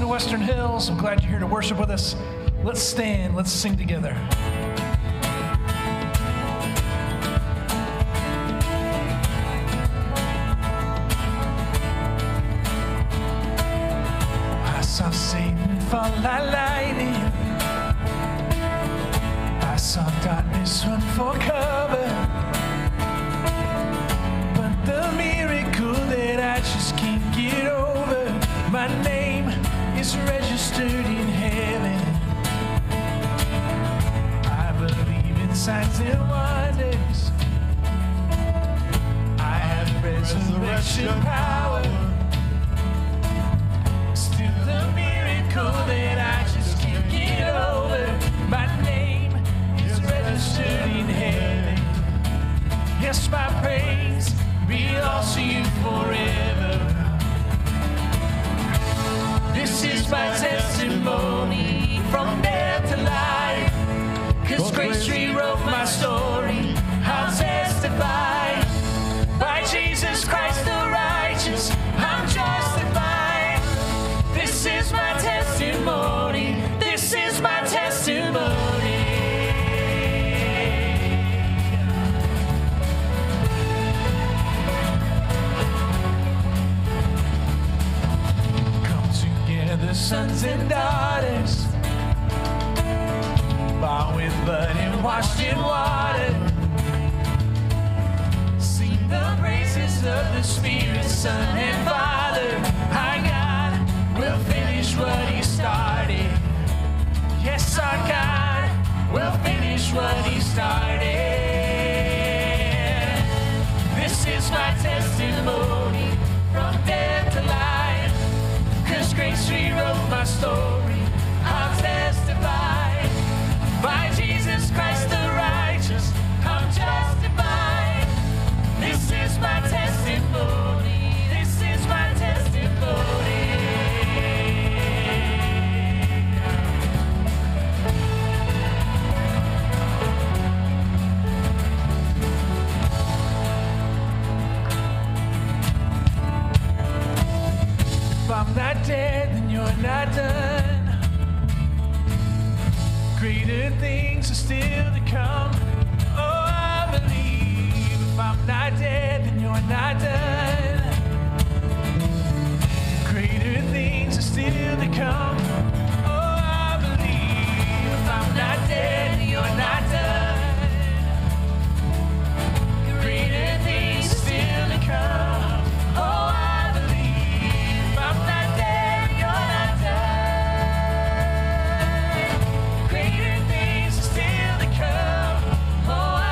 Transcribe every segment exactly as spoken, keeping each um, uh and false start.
Western Hills. I'm glad you're here to worship with us. Let's stand, let's sing together. I saw Satan fall like lightning. I saw darkness run for cover. But the miracle that I just can't get over, my name is registered in heaven. I believe in signs and wonders. I have resurrection power. Still the miracle that I just can't get over, my name is registered in heaven. Yes, my praise belongs to you forever. This is my testimony from death to life. 'Cause grace rewrote my story. I'll testify. By Jesus Christ the righteous, I'm justified. This is my testimony. This is my testimony. Come together, sons and daughters, bought with blood and washed in water. Sing the praises of the Spirit, Son, and Father. Our God will finish what He started. Yes, our God will finish what He started. This is my testimony from death to life. 'Cause grace rewrote my story. I'll testify. By Jesus Christ the righteous, I'm justified. This is my testimony. This is my testimony. If I'm not dead, then you're not done. Greater things are still to come. Oh, I believe. If I'm not dead, then you're not done. Greater things are still to come. Oh, I believe. If I'm not dead, then you're not done. Greater things are still to come. Oh, I believe. If I'm not dead, you're not done. Greater things are still to come. Oh, I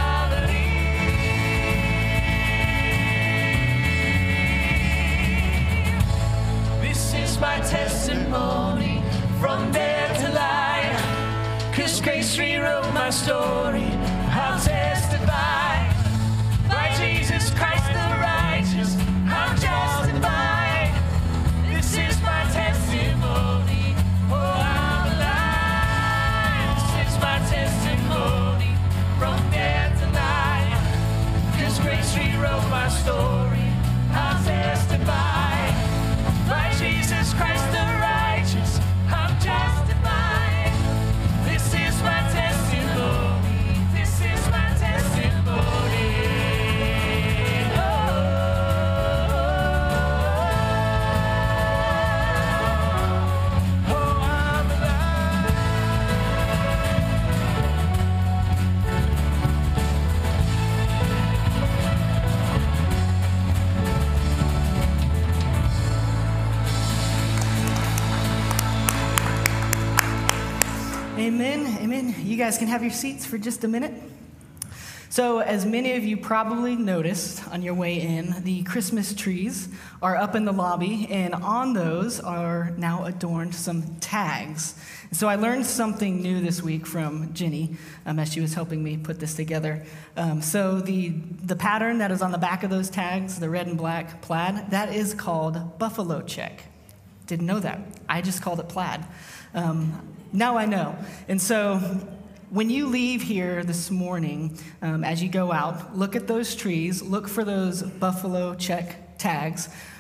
believe. This is my testimony from death to life. 'Cause grace rewrote my story. I'll testify. By Jesus Christ the righteous, I'm justified. This is my testimony. Oh, I'm alive. This is my testimony from death to life. 'Cause grace rewrote my story. I'll testify. By Jesus Christ the righteous, I'm justified. This is my testimony. This is my testimony. Oh, oh, I'm alive. Amen, amen. You guys can have your seats for just a minute. So, as many of you probably noticed on your way in, the Christmas trees are up in the lobby, and on those are now adorned some tags. So I learned something new this week from Jenny um, as she was helping me put this together. Um, so the, the pattern that is on the back of those tags, the red and black plaid, that is called buffalo check. Didn't know that. I just called it plaid. Um, now I know. And so when you leave here this morning, um, as you go out, look at those trees, look for those buffalo check tags.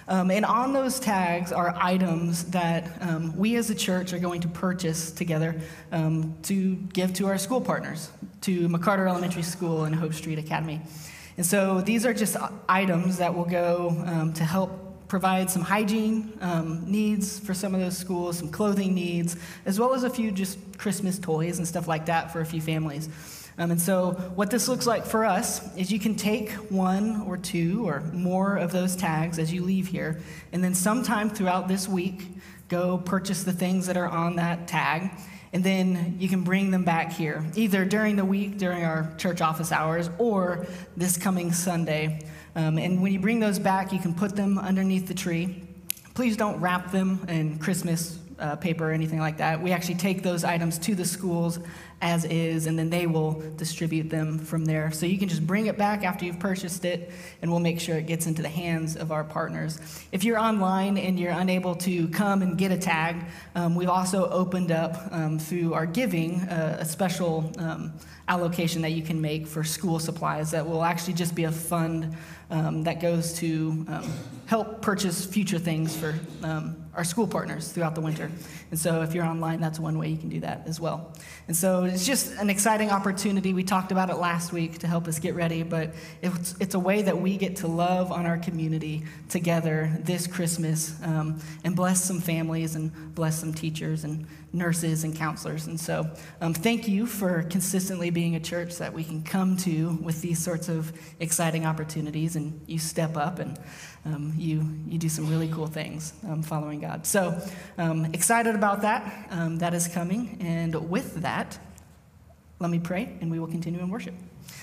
Um, and on those tags are items that um, we as a church are going to purchase together um, to give to our school partners, to McCarter Elementary School and Hope Street Academy. And so these are just items that will go um, to help provide some hygiene um, needs for some of those schools, some clothing needs, as well as a few just Christmas toys and stuff like that for a few families. Um, and so what this looks like for us is you can take one or two or more of those tags as you leave here, and then sometime throughout this week, go purchase the things that are on that tag, and then you can bring them back here, either during the week, during our church office hours, or this coming Sunday. Um, and when you bring those back, you can put them underneath the tree. Please don't wrap them in Christmas uh, paper or anything like that. We actually take those items to the schools as is, and then they will distribute them from there. So you can just bring it back after you've purchased it, and we'll make sure it gets into the hands of our partners. If you're online and you're unable to come and get a tag, um, we've also opened up um, through our giving uh, a special um, allocation that you can make for school supplies that will actually just be a fund um, that goes to um, help purchase future things for um, our school partners throughout the winter. And so if you're online, that's one way you can do that as well. And so it's just an exciting opportunity. We talked about it last week to help us get ready, but it's, it's a way that we get to love on our community together this Christmas um, and bless some families and bless some teachers and nurses and counselors. And so um, thank you for consistently being a church that we can come to with these sorts of exciting opportunities, and you step up and um, you you do some really cool things um, following God. So um, excited about that. Um, that is coming. And with that, let me pray, and we will continue in worship.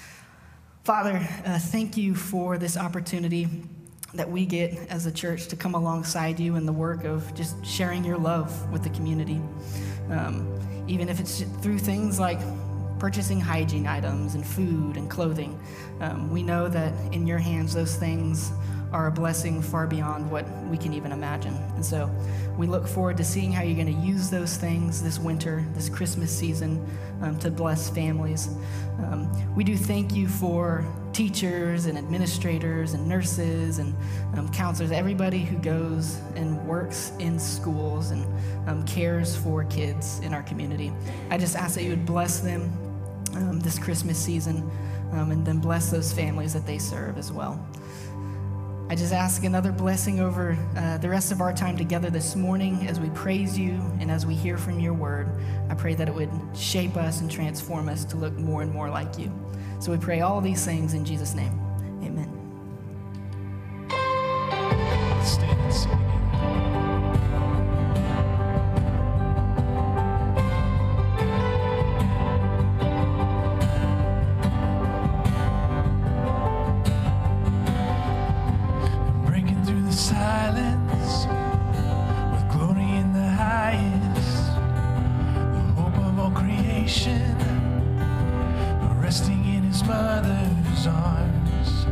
Father, uh, thank you for this opportunity that we get as a church to come alongside you in the work of just sharing your love with the community. Um, even if it's through things like purchasing hygiene items and food and clothing. Um, we know that in your hands, those things are a blessing far beyond what we can even imagine. And so we look forward to seeing how you're going to use those things this winter, this Christmas season, um, to bless families. Um, we do thank you for teachers and administrators and nurses and um, counselors, everybody who goes and works in schools and um, cares for kids in our community. I just ask that you would bless them um, this Christmas season um, and then bless those families that they serve as well. I just ask another blessing over uh, the rest of our time together this morning as we praise you and as we hear from your word. I pray that it would shape us and transform us to look more and more like you. So we pray all these things in Jesus' name. Amen. Stand and sing again. Silence, with glory in the highest, the hope of all creation, resting in his mother's arms.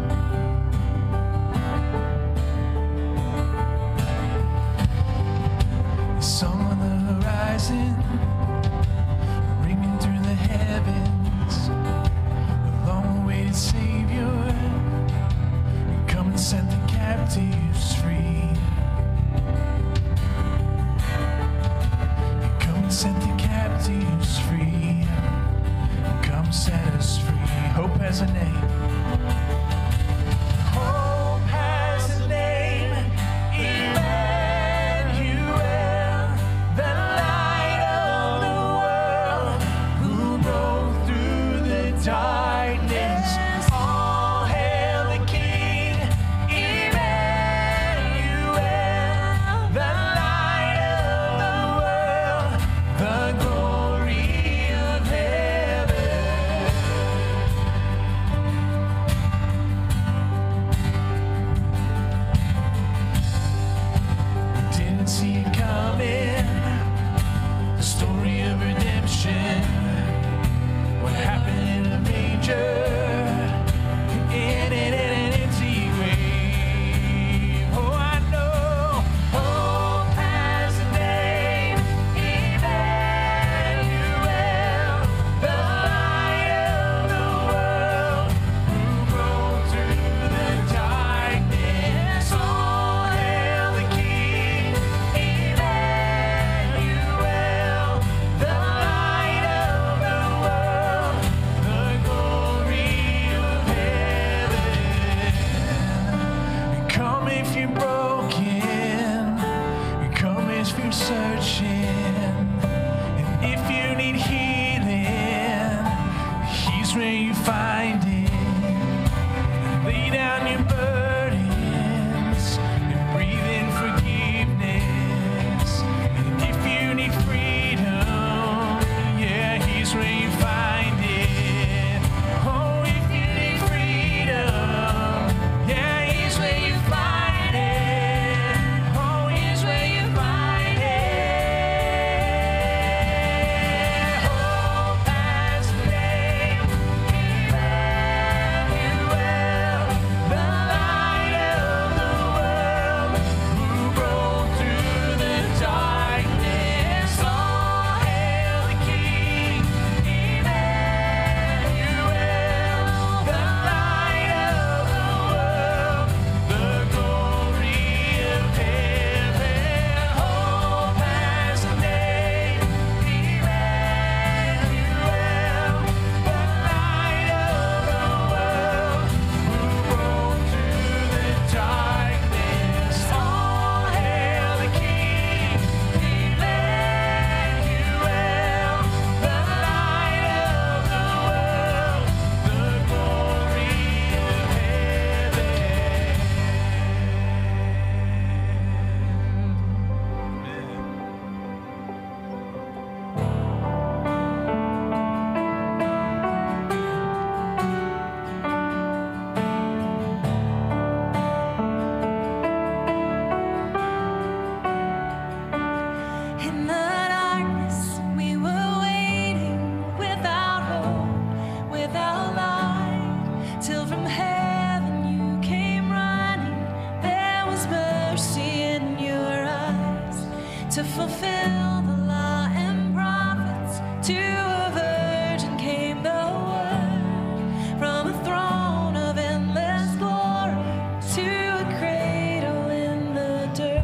The song on the horizon, ringing through the heavens, the long-awaited Savior, come and set the captives free. Come and set the captives free. Come set us free. Hope has a name. Hope has a name. Emmanuel, the light of the world, who broke through the darkness. All hail the King. Emmanuel. fulfill the law and prophets. To a virgin came the word, from a throne of endless glory to a cradle in the dirt.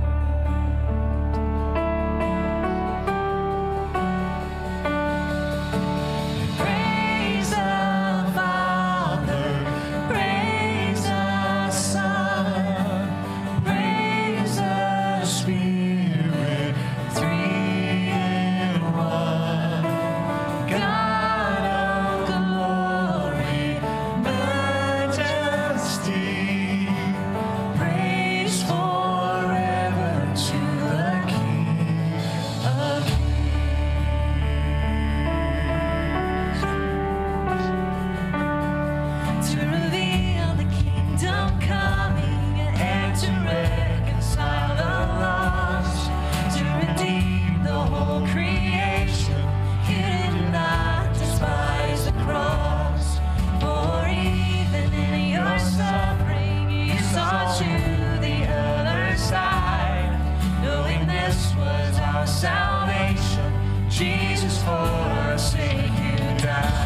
Praise the Father, praise the Son, praise the Spirit, three in one. God of glory, majesty, praise forever to the King of Kings. To reveal the kingdom coming and to reconcile the lost, to redeem the whole creation. You did not despise the cross, for even in your suffering you saw to the other side, knowing this was our salvation. Jesus, for our sake you died.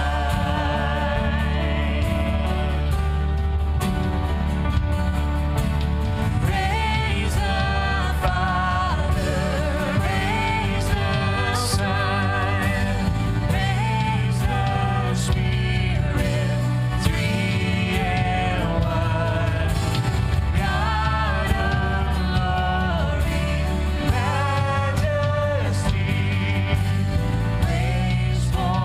Praise the Father, praise the Son, praise the Spirit, three in one. God of glory, majesty, praise forever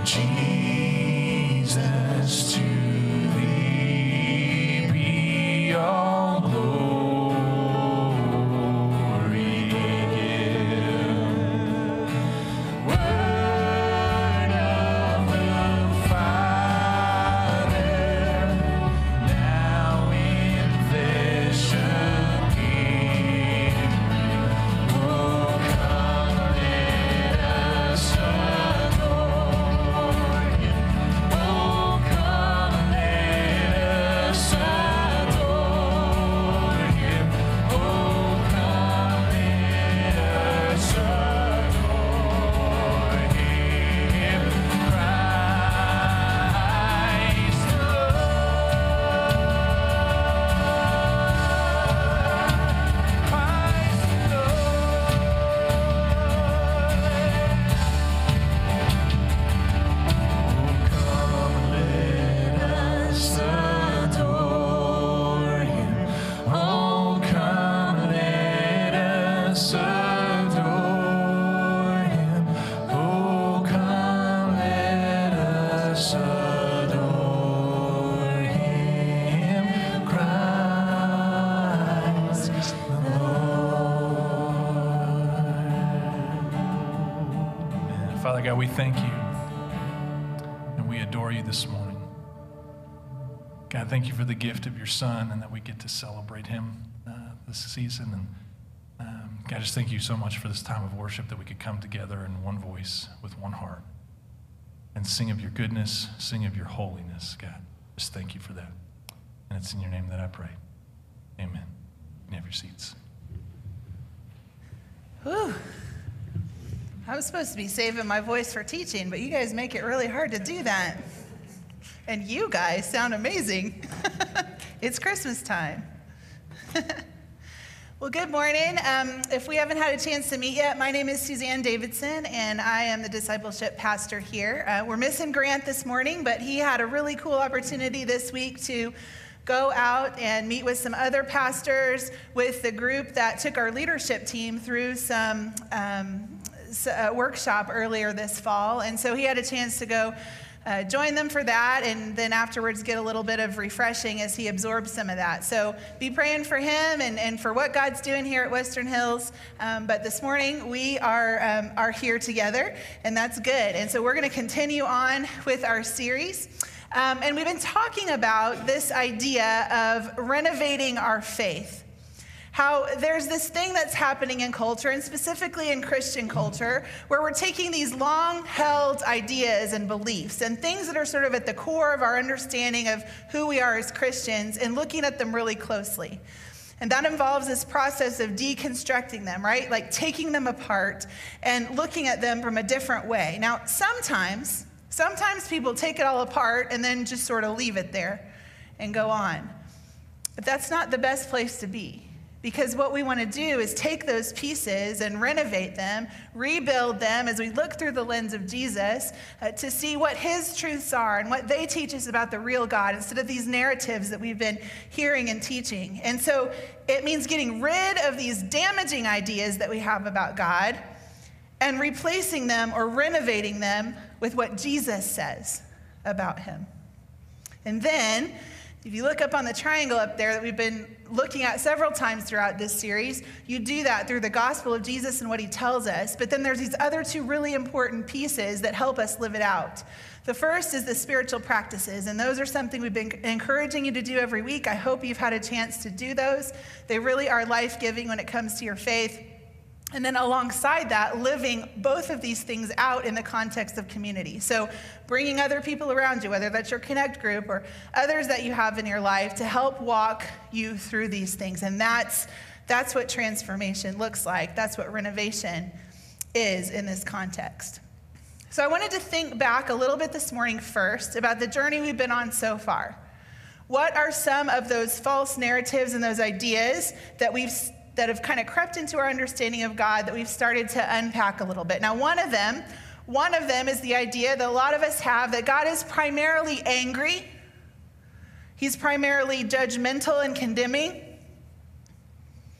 Jesus, to thee be all glory given. Word of the Father, now in flesh appearing. Oh, come, let us adore Him. Oh, come, let us adore Him. Oh, come, let us adore Him. Christ the Lord. Christ the Lord. Oh, come, let us adore Him. Oh, come, let us adore Him. Christ the Lord. Father God, we thank you and we adore you this morning. God, thank you for the gift of your Son and that we get to celebrate him uh, this season. And um, God, just thank you so much for this time of worship that we could come together in one voice with one heart and sing of your goodness, sing of your holiness, God. Just thank you for that. And it's in your name that I pray. Amen. You can have your seats. Whew. I was supposed to be saving my voice for teaching, but you guys make it really hard to do that. And you guys sound amazing. It's Christmas time. Well, good morning. Um, if we haven't had a chance to meet yet, my name is Suzanne Davidson, and I am the discipleship pastor here. Uh, we're missing Grant this morning, but he had a really cool opportunity this week to go out and meet with some other pastors with the group that took our leadership team through some um, a workshop earlier this fall. And so he had a chance to go Uh, join them for that, and then afterwards get a little bit of refreshing as he absorbs some of that. So be praying for him and, and for what God's doing here at Western Hills. Um, but this morning we are um, are here together, and that's good. And so we're going to continue on with our series. Um, and we've been talking about this idea of renovating our faith. How there's this thing that's happening in culture, and specifically in Christian culture, where we're taking these long-held ideas and beliefs and things that are sort of at the core of our understanding of who we are as Christians and looking at them really closely. And that involves this process of deconstructing them, right? Like taking them apart and looking at them from a different way. Now, sometimes, sometimes people take it all apart and then just sort of leave it there and go on. But that's not the best place to be. Because what we want to do is take those pieces and renovate them, rebuild them as we look through the lens of Jesus uh, to see what his truths are and what they teach us about the real God instead of these narratives that we've been hearing and teaching. And so it means getting rid of these damaging ideas that we have about God and replacing them or renovating them with what Jesus says about him. And then, if you look up on the triangle up there that we've been looking at several times throughout this series, you do that through the gospel of Jesus and what he tells us. But then there's these other two really important pieces that help us live it out. The first is the spiritual practices, and those are something we've been encouraging you to do every week. I hope you've had a chance to do those. They really are life-giving when it comes to your faith. And then alongside that, living both of these things out in the context of community. So bringing other people around you, whether that's your Connect group or others that you have in your life, to help walk you through these things. And that's, that's what transformation looks like. That's what renovation is in this context. So I wanted to think back a little bit this morning first about the journey we've been on so far. What are some of those false narratives and those ideas that we've that have kind of crept into our understanding of God that we've started to unpack a little bit? Now, one of them, one of them is the idea that a lot of us have that God is primarily angry. He's primarily judgmental and condemning.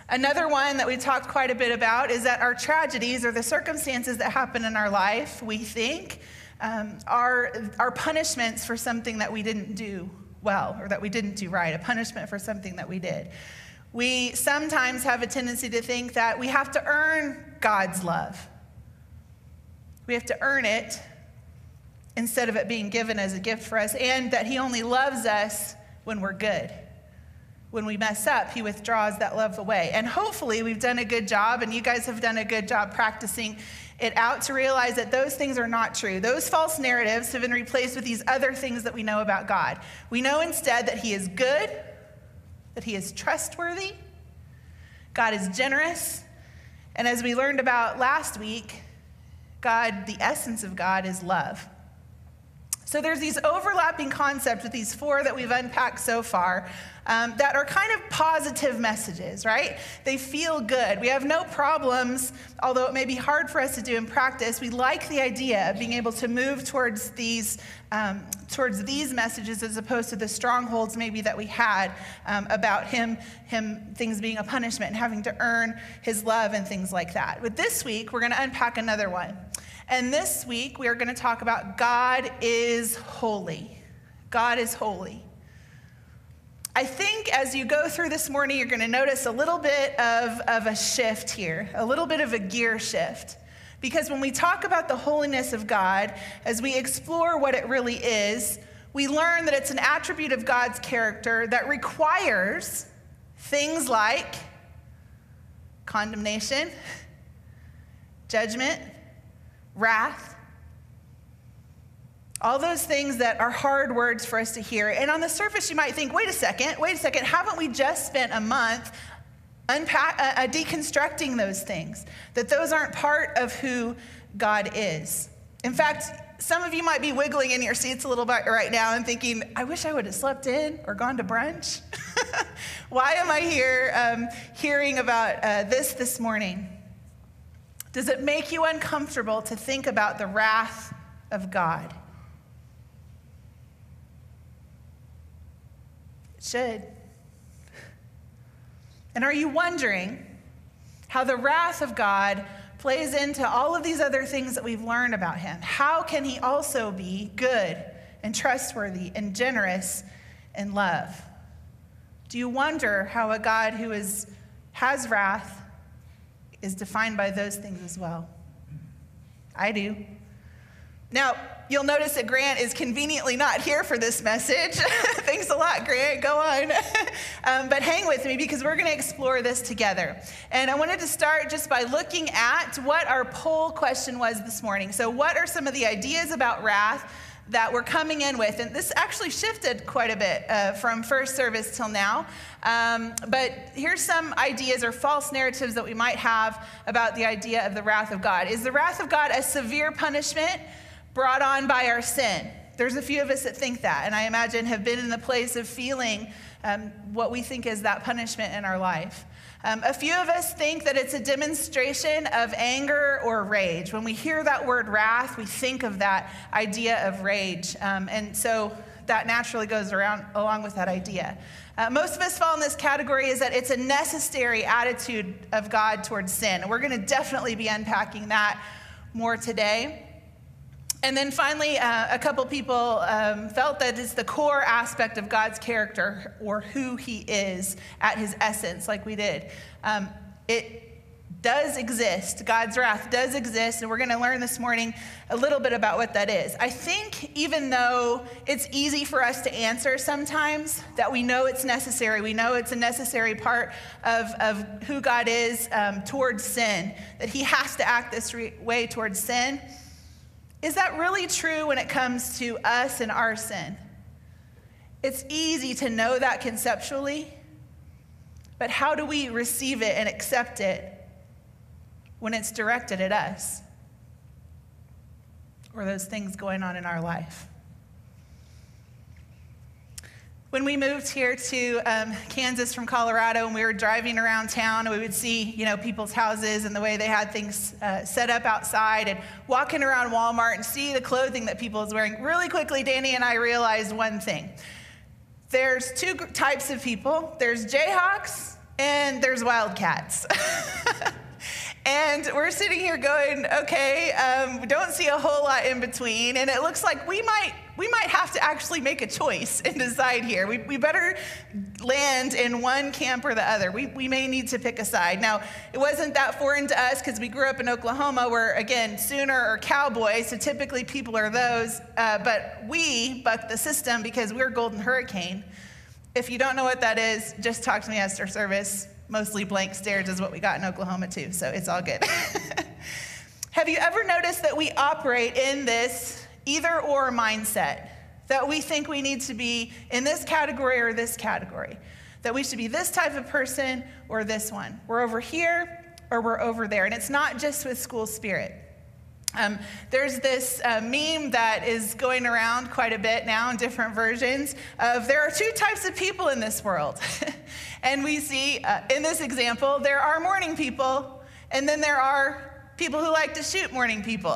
Another one that we talked quite a bit about is that our tragedies or the circumstances that happen in our life, we think, um, are, are punishments for something that we didn't do well or that we didn't do right, a punishment for something that we did. We sometimes have a tendency to think that we have to earn God's love. We have to earn it instead of it being given as a gift for us, and that he only loves us when we're good. When we mess up, he withdraws that love away. And hopefully we've done a good job, and you guys have done a good job practicing it out to realize that those things are not true. Those false narratives have been replaced with these other things that we know about God. We know instead that he is good, that he is trustworthy, God is generous, and as we learned about last week, God, the essence of God is love. So there's these overlapping concepts with these four that we've unpacked so far um, that are kind of positive messages, right? They feel good. We have no problems, although it may be hard for us to do in practice. We like the idea of being able to move towards these um, towards these messages as opposed to the strongholds maybe that we had um, about him, him things being a punishment and having to earn his love and things like that. But this week, we're going to unpack another one. And this week, we are going to talk about God is holy. God is holy. I think as you go through this morning, you're going to notice a little bit of, of a shift here, a little bit of a gear shift. Because when we talk about the holiness of God, as we explore what it really is, we learn that it's an attribute of God's character that requires things like condemnation, judgment, wrath, all those things that are hard words for us to hear. And on the surface, you might think, wait a second, wait a second, haven't we just spent a month unpack, uh, uh, deconstructing those things? That those aren't part of who God is. In fact, some of you might be wiggling in your seats a little bit right now and thinking, I wish I would have slept in or gone to brunch. Why am I here um, hearing about uh, this this morning? Does it make you uncomfortable to think about the wrath of God? It should. And are you wondering how the wrath of God plays into all of these other things that we've learned about him? How can he also be good and trustworthy and generous and love? Do you wonder how a God who is, has wrath is defined by those things as well? I do. Now, you'll notice that Grant is conveniently not here for this message. Thanks a lot, Grant. Go on. um, but hang with me because we're going to explore this together. And I wanted to start just by looking at what our poll question was this morning. So what are some of the ideas about wrath that we're coming in with? And this actually shifted quite a bit uh, from first service till now. Um, but here's some ideas or false narratives that we might have about the idea of the wrath of God. Is the wrath of God a severe punishment brought on by our sin? There's a few of us that think that, and I imagine have been in the place of feeling um, what we think is that punishment in our life. Um, a few of us think that it's a demonstration of anger or rage. When we hear that word wrath, we think of that idea of rage, um, and so that naturally goes around along with that idea. Uh, most of us fall in this category is that it's a necessary attitude of God towards sin, and we're going to definitely be unpacking that more today. And then finally, uh, a couple people um, felt that it's the core aspect of God's character or who he is at his essence, like we did. Um, it does exist. God's wrath does exist, and we're going to learn this morning a little bit about what that is. I think even though it's easy for us to answer sometimes, that we know it's necessary, we know it's a necessary part of, of who God is um, towards sin, that he has to act this re- way towards sin. Is that really true when it comes to us and our sin? It's easy to know that conceptually, but how do we receive it and accept it when it's directed at us or those things going on in our life? When we moved here to um, Kansas from Colorado, and we were driving around town, and we would see, you know, people's houses and the way they had things uh, set up outside, and walking around Walmart and see the clothing that people is wearing. Really quickly, Danny and I realized one thing. There's two types of people. There's Jayhawks and there's wildcats. And we're sitting here going, okay, um, we don't see a whole lot in between, and it looks like we might we might have to actually make a choice and decide here. We, we better land in one camp or the other. We, we may need to pick a side. Now, it wasn't that foreign to us because we grew up in Oklahoma where, again, Sooner or Cowboy, so typically people are those, uh, but we bucked the system because we're Golden Hurricane. If you don't know what that is, just talk to me after service. Mostly blank stares is what we got in Oklahoma too, so it's all good. Have you ever noticed that we operate in this either or mindset? That we think we need to be in this category or this category. That we should be this type of person or this one. We're over here or we're over there. And it's not just with school spirit. Um, there's this uh, meme that is going around quite a bit now in different versions of there are two types of people in this world. And we see uh, in this example, there are morning people, and then there are people who like to shoot morning people.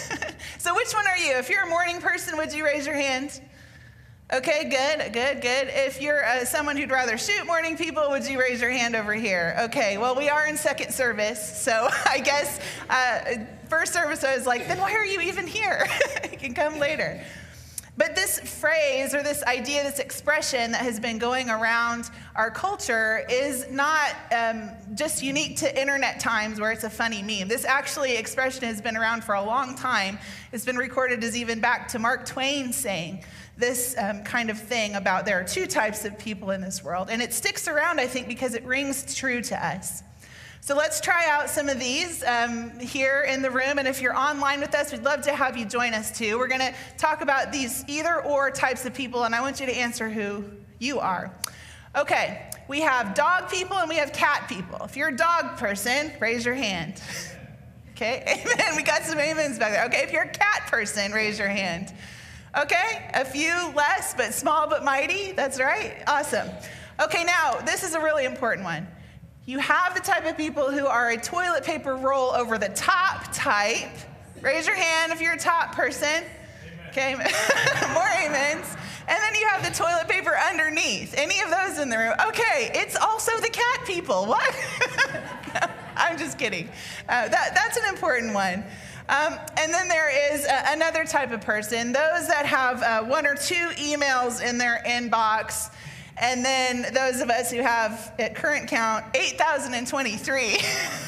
So which one are you? If you're a morning person, would you raise your hand? Okay, good, good, good. If you're uh, someone who'd rather shoot morning people, would you raise your hand over here? Okay, well, we are in second service, so I guess uh, first service I was like, then why are you even here? You can come later. But this phrase or this idea, this expression that has been going around our culture is not um, just unique to internet times where it's a funny meme. This actually expression has been around for a long time. It's been recorded as even back to Mark Twain saying this um, kind of thing about there are two types of people in this world. And it sticks around, I think, because it rings true to us. So let's try out some of these um, here in the room. And if you're online with us, we'd love to have you join us too. We're going to talk about these either or types of people, and I want you to answer who you are. Okay, we have dog people and we have cat people. If you're a dog person, raise your hand. Okay, amen. We got some amens back there. Okay, if you're a cat person, raise your hand. Okay, a few less, but small but mighty. That's right. Awesome. Okay, now this is a really important one. You have the type of people who are a toilet paper roll over the top type. Raise your hand if you're a top person. Amen. Okay, more amens. And then you have the toilet paper underneath. Any of those in the room? Okay, it's also the cat people. What? No, I'm just kidding. Uh, that, that's an important one. Um, and then there is uh, another type of person, those that have uh, one or two emails in their inbox. And then those of us who have, at current count, eight thousand twenty-three.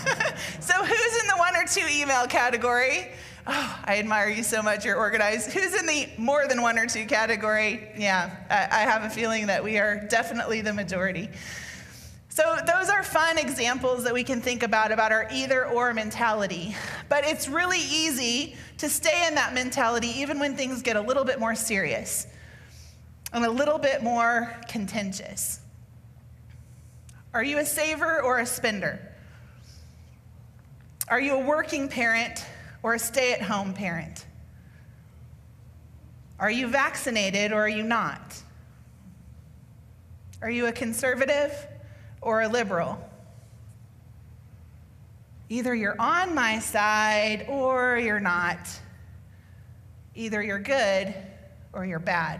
So who's in the one or two email category? Oh, I admire you so much, you're organized. Who's in the more than one or two category? Yeah, I, I have a feeling that we are definitely the majority. So those are fun examples that we can think about, about our either or mentality. But it's really easy to stay in that mentality even when things get a little bit more serious and a little bit more contentious. Are you a saver or a spender? Are you a working parent or a stay-at-home parent? Are you vaccinated or are you not? Are you a conservative or a liberal? Either you're on my side or you're not. Either you're good or you're bad.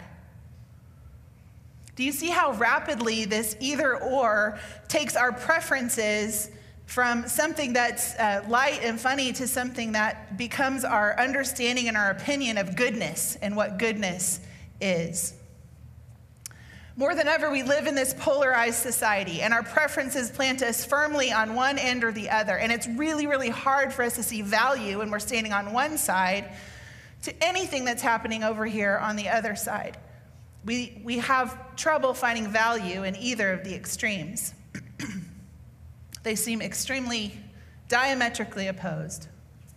Do you see how rapidly this either or takes our preferences from something that's uh, light and funny to something that becomes our understanding and our opinion of goodness and what goodness is? More than ever, we live in this polarized society, and our preferences plant us firmly on one end or the other. And it's really, really hard for us to see value when we're standing on one side to anything that's happening over here on the other side. We, we have trouble finding value in either of the extremes. They seem extremely diametrically opposed.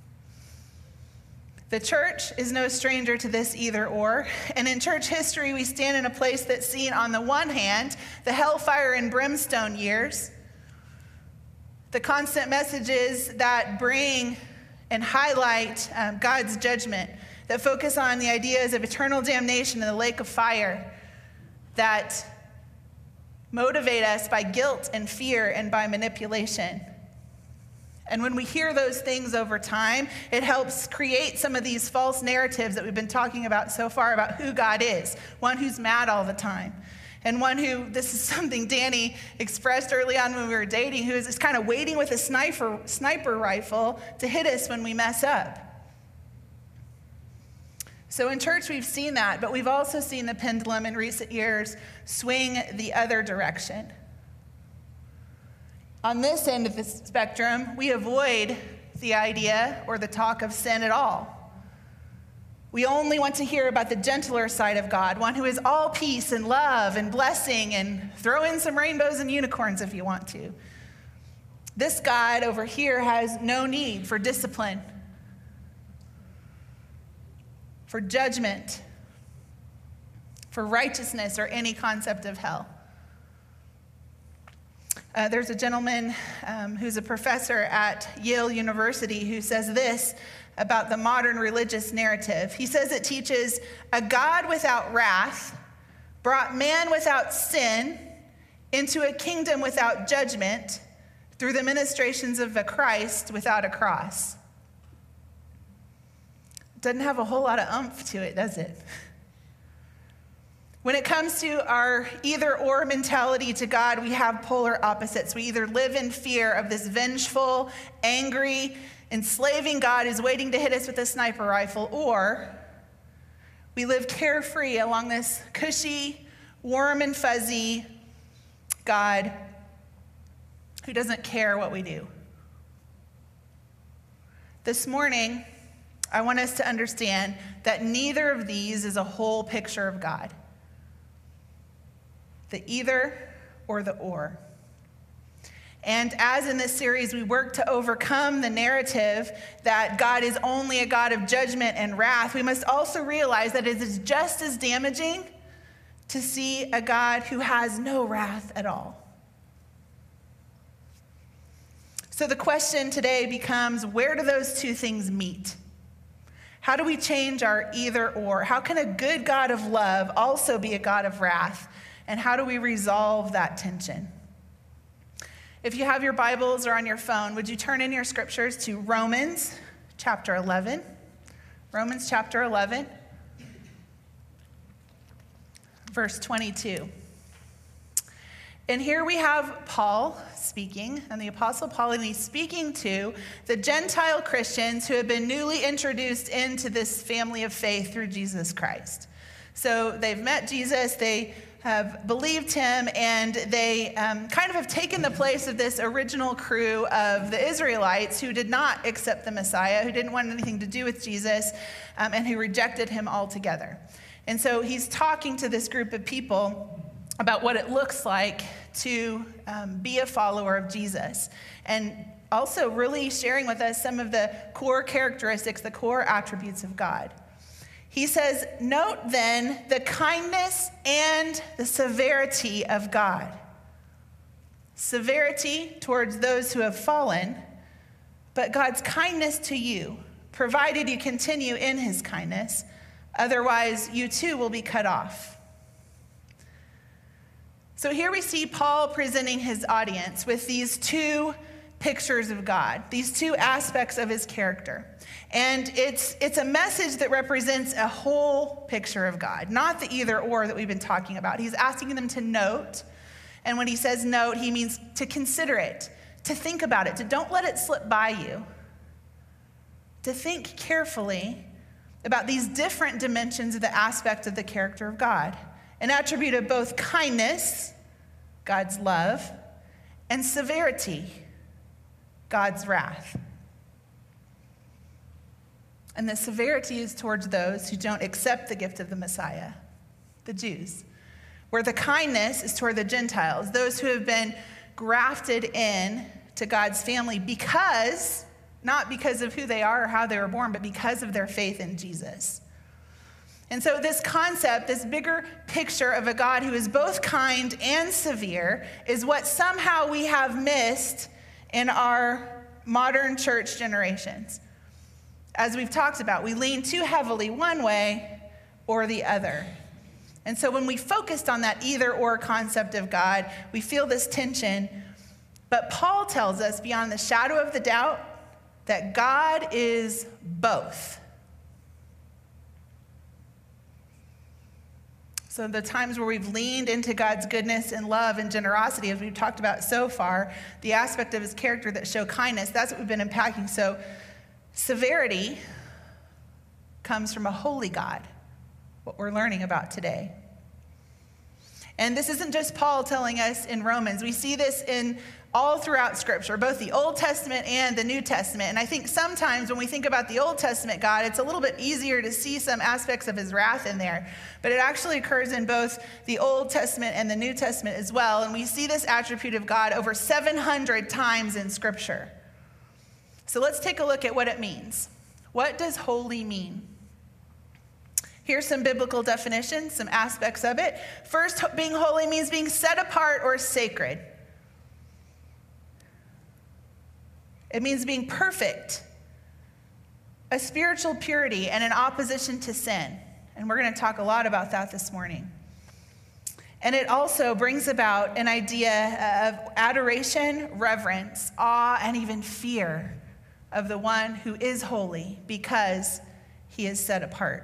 The church is no stranger to this either or, and in church history we stand in a place that's seen on the one hand the hellfire and brimstone years, the constant messages that bring and highlight um, God's judgment, that focus on the ideas of eternal damnation in the lake of fire, that motivate us by guilt and fear and by manipulation. And when we hear those things over time, it helps create some of these false narratives that we've been talking about so far about who God is, one who's mad all the time, And one who, this is something Danny expressed early on when we were dating, who is just kind of waiting with a sniper, sniper rifle to hit us when we mess up. So in church, we've seen that, but we've also seen the pendulum in recent years swing the other direction. On this end of the spectrum, we avoid the idea or the talk of sin at all. We only want to hear about the gentler side of God, one who is all peace and love and blessing, and throw in some rainbows and unicorns if you want to. This God over here has no need for discipline, for judgment, for righteousness, or any concept of hell. Uh, there's a gentleman um, who's a professor at Yale University who says this about the modern religious narrative. He says it teaches a God without wrath brought man without sin into a kingdom without judgment through the ministrations of a Christ without a cross. Doesn't have a whole lot of oomph to it, does it? When it comes to our either-or mentality to God, we have polar opposites. We either live in fear of this vengeful, angry, enslaving God who's waiting to hit us with a sniper rifle, or we live carefree along this cushy, warm and fuzzy God who doesn't care what we do. This morning, I want us to understand that neither of these is a whole picture of God. The either or the or. And as in this series, we work to overcome the narrative that God is only a God of judgment and wrath, we must also realize that it is just as damaging to see a God who has no wrath at all. So the question today becomes, where do those two things meet? How do we change our either or? How can a good God of love also be a God of wrath? And how do we resolve that tension? If you have your Bibles or on your phone, would you turn in your scriptures to Romans chapter eleven? Romans chapter eleven, verse twenty-two. And here we have Paul speaking, and the Apostle Paul, and he's speaking to the Gentile Christians who have been newly introduced into this family of faith through Jesus Christ. So they've met Jesus, they have believed him, and they um, kind of have taken the place of this original crew of the Israelites who did not accept the Messiah, who didn't want anything to do with Jesus, um, and who rejected him altogether. And so he's talking to this group of people about what it looks like to um, be a follower of Jesus, and also really sharing with us some of the core characteristics, the core attributes of God. He says, note then the kindness and the severity of God. Severity towards those who have fallen, but God's kindness to you, provided you continue in his kindness, otherwise you too will be cut off. So here we see Paul presenting his audience with these two pictures of God, these two aspects of his character. And it's it's a message that represents a whole picture of God, not the either or that we've been talking about. He's asking them to note, and when he says note, he means to consider it, to think about it, to don't let it slip by you, to think carefully about these different dimensions of the aspect of the character of God, an attribute of both kindness, God's love, and severity, God's wrath. And the severity is towards those who don't accept the gift of the Messiah, the Jews, where the kindness is toward the Gentiles, those who have been grafted in to God's family because, not because of who they are or how they were born, but because of their faith in Jesus. And so this concept, this bigger picture of a God who is both kind and severe, is what somehow we have missed in our modern church generations. As we've talked about, we lean too heavily one way or the other. And so when we focused on that either or concept of God, we feel this tension. But Paul tells us beyond the shadow of the doubt that God is both. So the times where we've leaned into God's goodness and love and generosity, as we've talked about so far, the aspect of his character that show kindness, that's what we've been unpacking. So severity comes from a holy God, what we're learning about today. And this isn't just Paul telling us in Romans. We see this in all throughout Scripture, both the Old Testament and the New Testament. And I think sometimes when we think about the Old Testament God, it's a little bit easier to see some aspects of his wrath in there. But it actually occurs in both the Old Testament and the New Testament as well. And we see this attribute of God over seven hundred times in Scripture. So let's take a look at what it means. What does holy mean? Here's some biblical definitions, some aspects of it. First, being holy means being set apart or sacred. It means being perfect, a spiritual purity, and an opposition to sin. And we're going to talk a lot about that this morning. And it also brings about an idea of adoration, reverence, awe, and even fear of the one who is holy because he is set apart.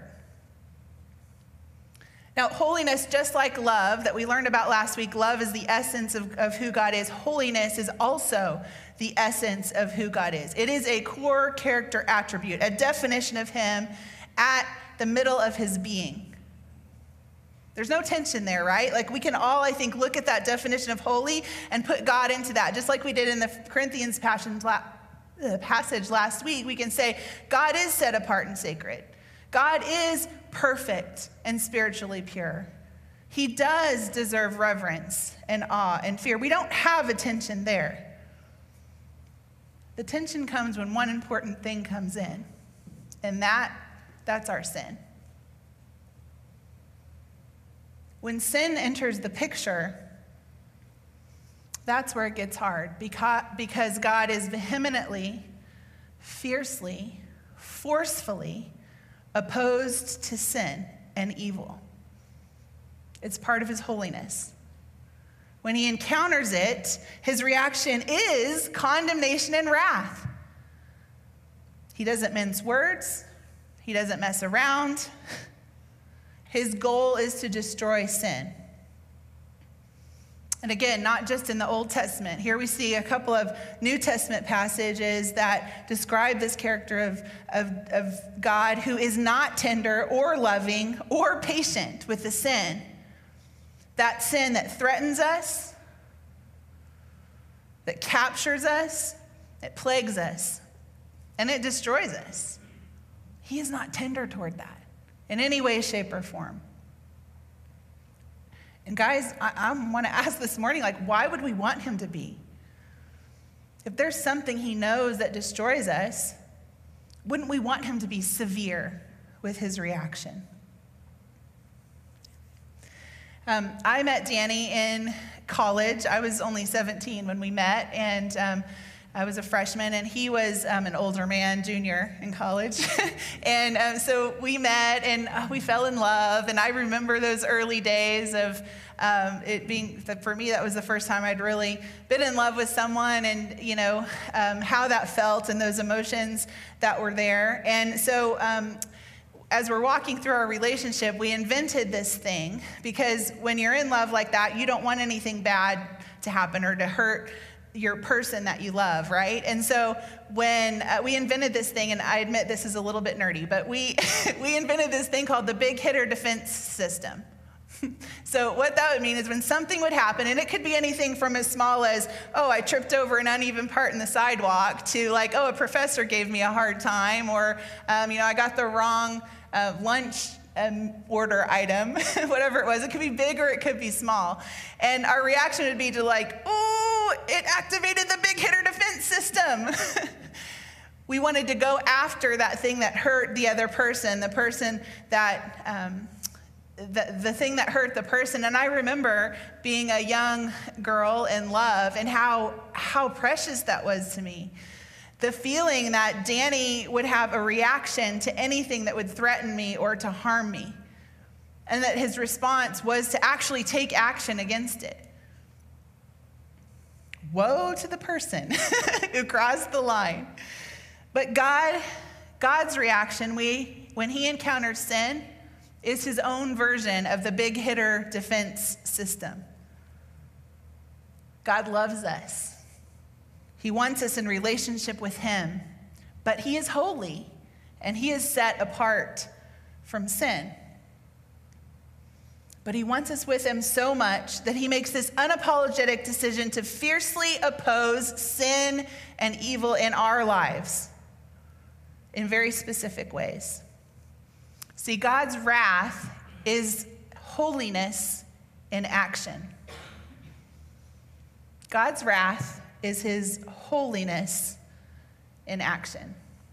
Now, holiness, just like love that we learned about last week, love is the essence of, of who God is. Holiness is also the essence of who God is. It is a core character attribute, a definition of him at the middle of his being. There's no tension there, right? Like we can all, I think, look at that definition of holy and put God into that. Just like we did in the Corinthians passage last week, we can say God is set apart and sacred. God is perfect and spiritually pure. He does deserve reverence and awe and fear. We don't have a tension there. The tension comes when one important thing comes in, and that, that's our sin. When sin enters the picture, that's where it gets hard, because, because God is vehemently, fiercely, forcefully opposed to sin and evil. It's part of his holiness. When he encounters it, his reaction is condemnation and wrath. He doesn't mince words. He doesn't mess around. His goal is to destroy sin. And again, not just in the Old Testament. Here we see a couple of New Testament passages that describe this character of, of, of God who is not tender or loving or patient with the sin. That sin that threatens us, that captures us, that plagues us, and it destroys us. He is not tender toward that in any way, shape, or form. And guys, I, I want to ask this morning, like, why would we want him to be? If there's something he knows that destroys us, wouldn't we want him to be severe with his reaction? Um, I met Danny in college. I was only seventeen when we met, and um, I was a freshman, and he was um, an older man, junior in college. and um, so we met, and uh, we fell in love. And I remember those early days of um, it being, for me, that was the first time I'd really been in love with someone, and, you know, um, how that felt and those emotions that were there. And so um, as we're walking through our relationship, we invented this thing, because when you're in love like that, you don't want anything bad to happen or to hurt your person that you love, right? And so when uh, we invented this thing, and I admit this is a little bit nerdy, but we we invented this thing called the big hitter defense system. So what that would mean is when something would happen, and it could be anything from as small as, oh, I tripped over an uneven part in the sidewalk, to like, oh, a professor gave me a hard time, or, um, you know, I got the wrong uh, lunch um, order item, whatever it was. It could be big or it could be small. And our reaction would be to like, oh, it activated the big hitter defense system. We wanted to go after that thing that hurt the other person, the person that, um, the, the thing that hurt the person. And I remember being a young girl in love, and how, how precious that was to me. The feeling that Danny would have a reaction to anything that would threaten me or to harm me, and that his response was to actually take action against it. Woe to the person who crossed the line. But God, God's reaction, we, when he encounters sin, is his own version of the big hitter defense system. God loves us. He wants us in relationship with him, but he is holy and he is set apart from sin. But he wants us with him so much that he makes this unapologetic decision to fiercely oppose sin and evil in our lives in very specific ways. See, God's wrath is holiness in action. God's wrath is his holiness in action.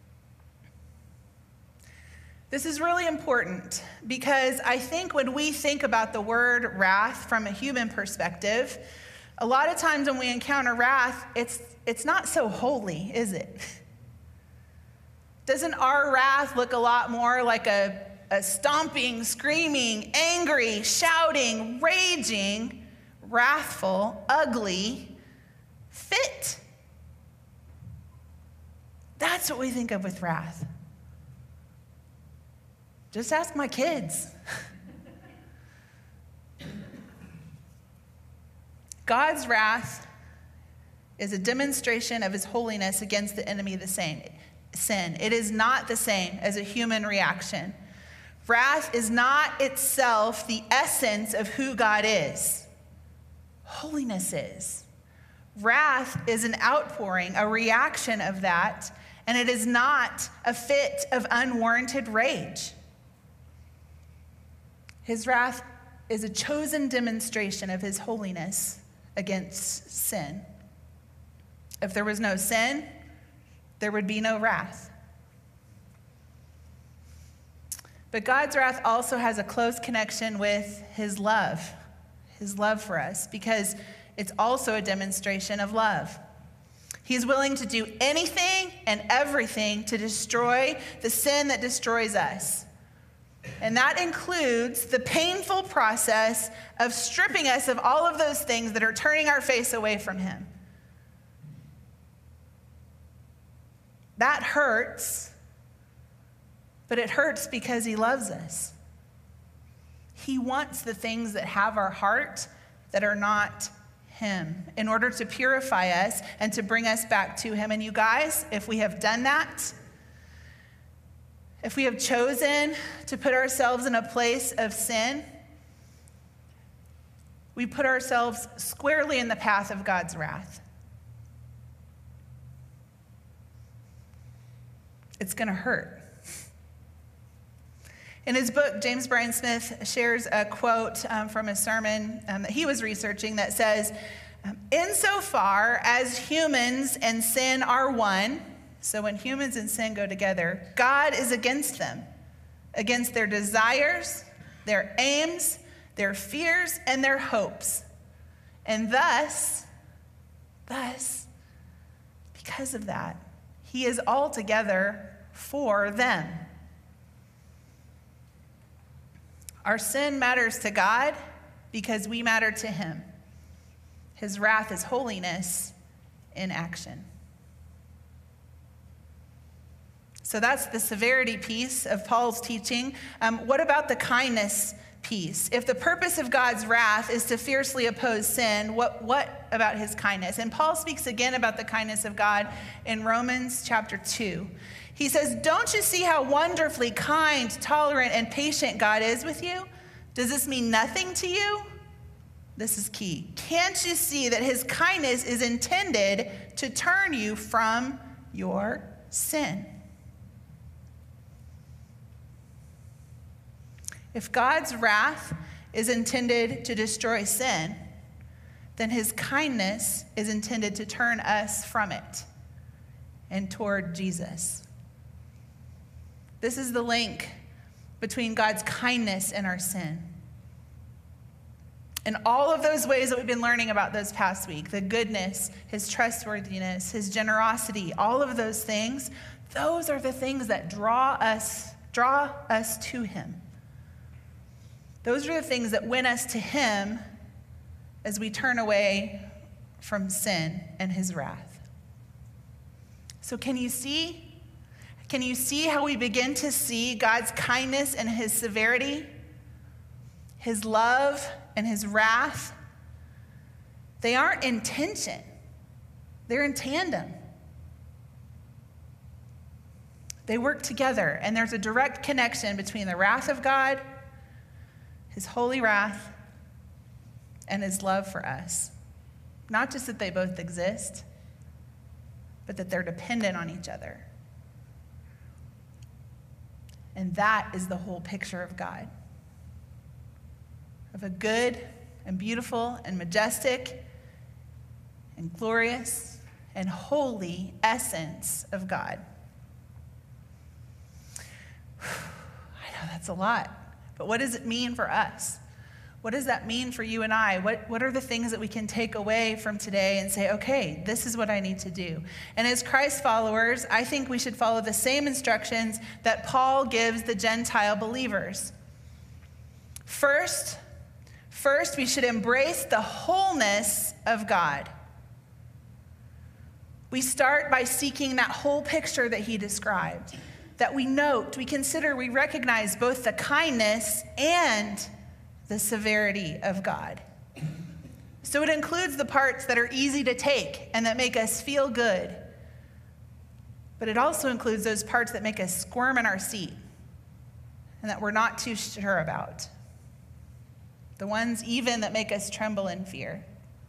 This is really important because I think when we think about the word wrath from a human perspective, a lot of times when we encounter wrath, it's, it's not so holy, is it? Doesn't our wrath look a lot more like a, a stomping, screaming, angry, shouting, raging, wrathful, ugly fit? That's what we think of with wrath. Just ask my kids. God's wrath is a demonstration of his holiness against the enemy of the sin. It is not the same as a human reaction. Wrath is not itself the essence of who God is. Holiness is. Wrath is an outpouring, a reaction of that, and it is not a fit of unwarranted rage. His wrath is a chosen demonstration of his holiness against sin. If there was no sin, there would be no wrath. But God's wrath also has a close connection with his love, his love for us, because it's also a demonstration of love. He's willing to do anything and everything to destroy the sin that destroys us. And that includes the painful process of stripping us of all of those things that are turning our face away from him. That hurts, but it hurts because he loves us. He wants the things that have our heart that are not him in order to purify us and to bring us back to him. And you guys, if we have done that, if we have chosen to put ourselves in a place of sin, we put ourselves squarely in the path of God's wrath. It's going to hurt. In his book, James Bryan Smith shares a quote um, from a sermon um, that he was researching that says, um, insofar as humans and sin are one, so when humans and sin go together, God is against them, against their desires, their aims, their fears, and their hopes. And thus, thus, because of that, he is altogether for them. Our sin matters to God because we matter to him. His wrath is holiness in action. So that's the severity piece of Paul's teaching. Um, what about the kindness piece? If the purpose of God's wrath is to fiercely oppose sin, what, what about his kindness? And Paul speaks again about the kindness of God in Romans chapter two. He says, don't you see how wonderfully kind, tolerant, and patient God is with you? Does this mean nothing to you? This is key. Can't you see that his kindness is intended to turn you from your sin? If God's wrath is intended to destroy sin, then his kindness is intended to turn us from it and toward Jesus. This is the link between God's kindness and our sin. In all of those ways that we've been learning about this past week, the goodness, his trustworthiness, his generosity, all of those things, those are the things that draw us, draw us to him. Those are the things that win us to him as we turn away from sin and his wrath. So can you see? Can you see how we begin to see God's kindness and his severity his love and his wrath, they aren't in tension. They're in tandem. They work together, and there's a direct connection between the wrath of God, his holy wrath, and his love for us. Not just that they both exist, but that they're dependent on each other. And that is the whole picture of God. Of a good and beautiful and majestic and glorious and holy essence of God. I know that's a lot, but what does it mean for us? What does that mean for you and I? What, what are the things that we can take away from today and say, okay, this is what I need to do? And as Christ followers, I think we should follow the same instructions that Paul gives the Gentile believers. First, first we should embrace the wholeness of God. We start by seeking that whole picture that he described, that we note, we consider, we recognize both the kindness and the severity of God. So it includes the parts that are easy to take and that make us feel good. But it also includes those parts that make us squirm in our seat and that we're not too sure about. The ones even that make us tremble in fear.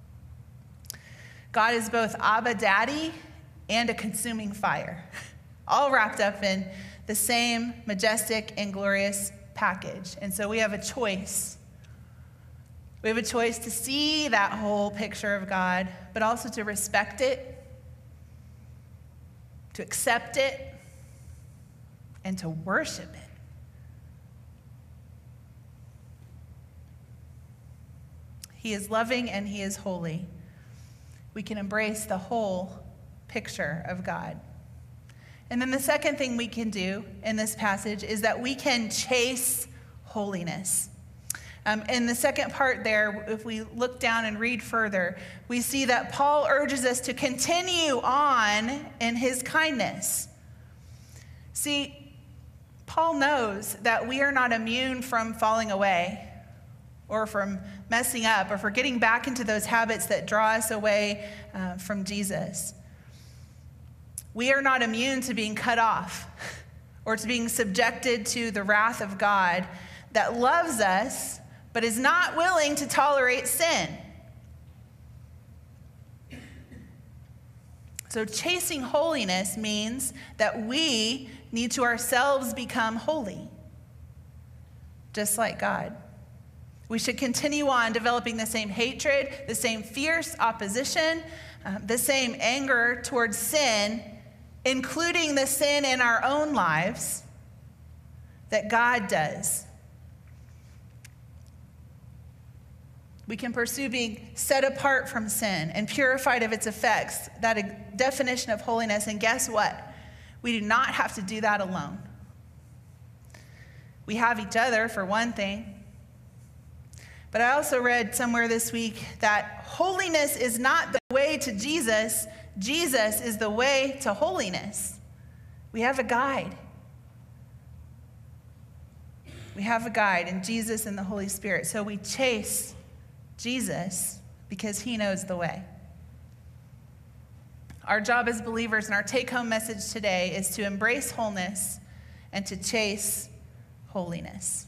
God is both Abba Daddy and a consuming fire, all wrapped up in the same majestic and glorious package. And so we have a choice. We have a choice to see that whole picture of God, but also to respect it, to accept it, and to worship it. He is loving and he is holy. We can embrace the whole picture of God. And then the second thing we can do in this passage is that we can chase holiness. Um, in the second part there, if we look down and read further, we see that Paul urges us to continue on in his kindness. See, Paul knows that we are not immune from falling away or from messing up or for getting back into those habits that draw us away uh, from Jesus. We are not immune to being cut off or to being subjected to the wrath of God that loves us but is not willing to tolerate sin. So chasing holiness means that we need to ourselves become holy, just like God. We should continue on developing the same hatred, the same fierce opposition, um, the same anger towards sin, including the sin in our own lives that God does. We can pursue being set apart from sin and purified of its effects, that definition of holiness. And guess what? We do not have to do that alone. We have each other, for one thing. But I also read somewhere this week that holiness is not the way to Jesus. Jesus is the way to holiness. We have a guide. We have a guide in Jesus and the Holy Spirit. So we chase Jesus because he knows the way. Our job as believers and our take-home message today is to embrace wholeness and to chase holiness.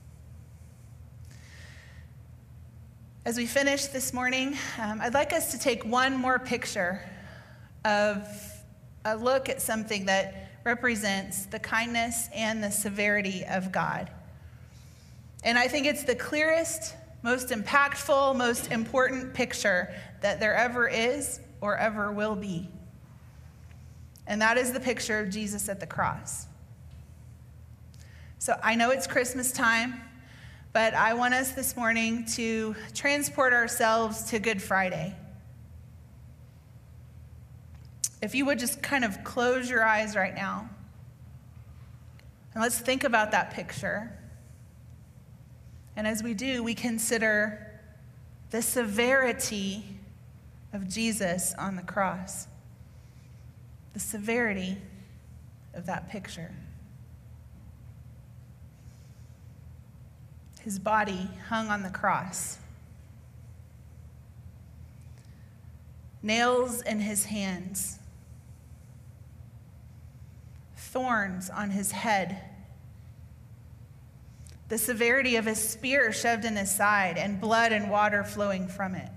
As we finish this morning, um, I'd like us to take one more picture of a look at something that represents the kindness and the severity of God. And I think it's the clearest, most impactful, most important picture that there ever is or ever will be. And that is the picture of Jesus at the cross. So I know it's Christmas time, but I want us this morning to transport ourselves to Good Friday. If you would just kind of close your eyes right now, and let's think about that picture. And as we do, we consider the severity of Jesus on the cross. The severity of that picture. his body hung on the cross. Nails in his hands, thorns on his head, the severity of his spear shoved in his side, and blood and water flowing from it.